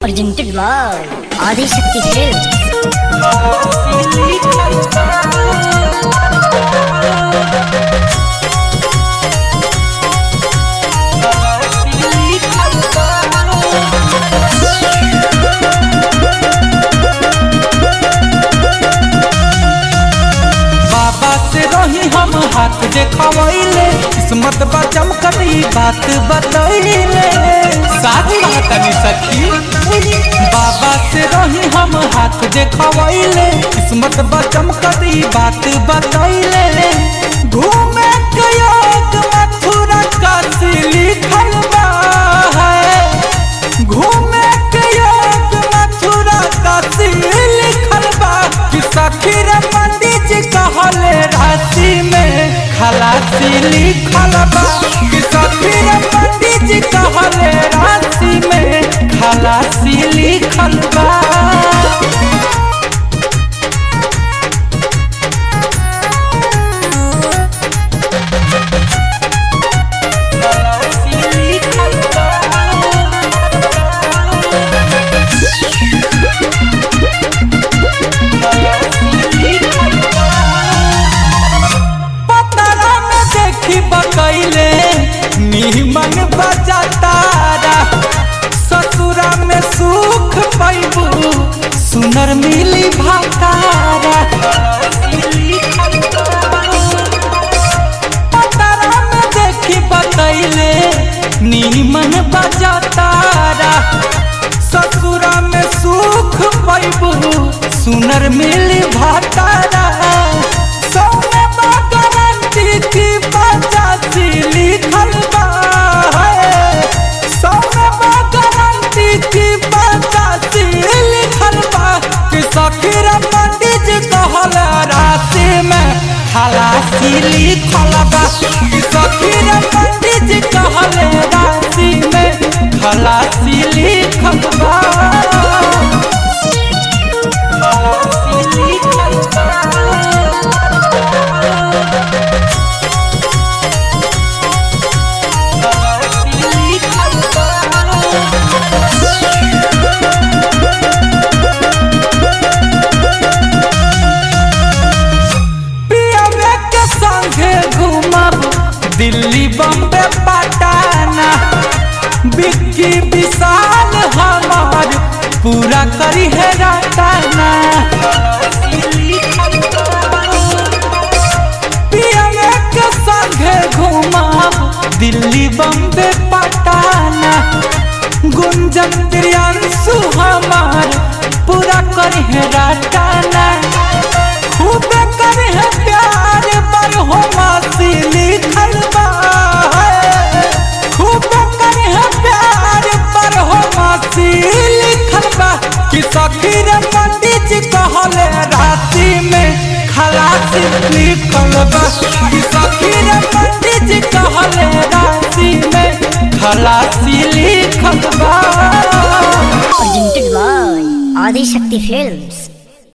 Presented by Adi Shakti Films. बाबा से रही हम हाथ देखवैले, किस्मत बा चमकनी बात बतैले। साथ कहतनी सखी, बाबा से रही हम हाथ देखवैले, किस्मत बा चमकनी बात बतैले। घूमे के योग मथुरा काशी लिखल बा है, घूमे के योग मथुरा काशी लिखल बा। कि सखी रे पंडित जी कहले राशि में खलासी लिखल बा। कि सखी रे पंडित जी कहले राशि में खलासी लिखल बा। बकैले निमन बजातारा, ससुरा में सुख पैबू सुनर मिली भातारा। पतारा में देखी बकैले निमन बजातारा, ससुरा में सुख पैबू सुनर मिली भातारा। सोने गारंटी की पचासी लिखल बा है, सोने गारंटी की पचासी लिखल बा। कि सखी रे पंडित जी कहले राशि में खलासी लिखल बा। कि सखी रे पंडित जी कहले राशि में खलासी लिखल बा। दिल्ली बम्बे पटना बिक्की विशाल हमार पूरा करी है रटना। पियवे के संगे घुमाब दिल्ली बम्बे पटना, गुंजन प्रियांशु हमार पूरा करी है रटना। खूब करी है प्यार पर हो मासी लिखल बा है, खूब करी है प्यार पर हो मासी लिखल बा। कि सखी रे पंडित जी कहले राशि में खलासी लिखल बा। कि सखी रे पंडित जी कहले राशि में खलासी लिखल बा। Presented by Adi Shakti Films.